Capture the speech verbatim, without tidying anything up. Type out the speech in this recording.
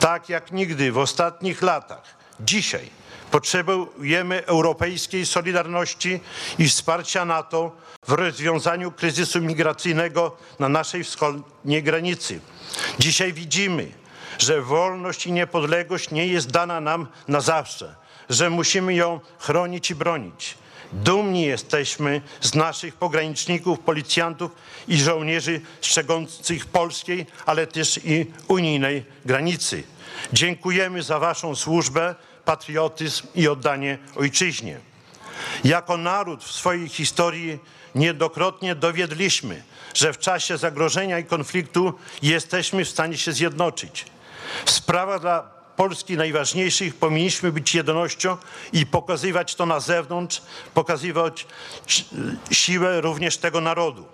Tak jak nigdy w ostatnich latach, dzisiaj potrzebujemy europejskiej solidarności i wsparcia NATO w rozwiązaniu kryzysu migracyjnego na naszej wschodniej granicy. Dzisiaj widzimy, że wolność i niepodległość nie jest dana nam na zawsze, że musimy ją chronić i bronić. Dumni jesteśmy z naszych pograniczników, policjantów i żołnierzy strzegących polskiej, ale też i unijnej granicy. Dziękujemy za waszą służbę, patriotyzm i oddanie ojczyźnie. Jako naród w swojej historii niejednokrotnie dowiedliśmy, że w czasie zagrożenia i konfliktu jesteśmy w stanie się zjednoczyć. W sprawach dla Polski najważniejszych powinniśmy być jednością i pokazywać to na zewnątrz, pokazywać siłę również tego narodu.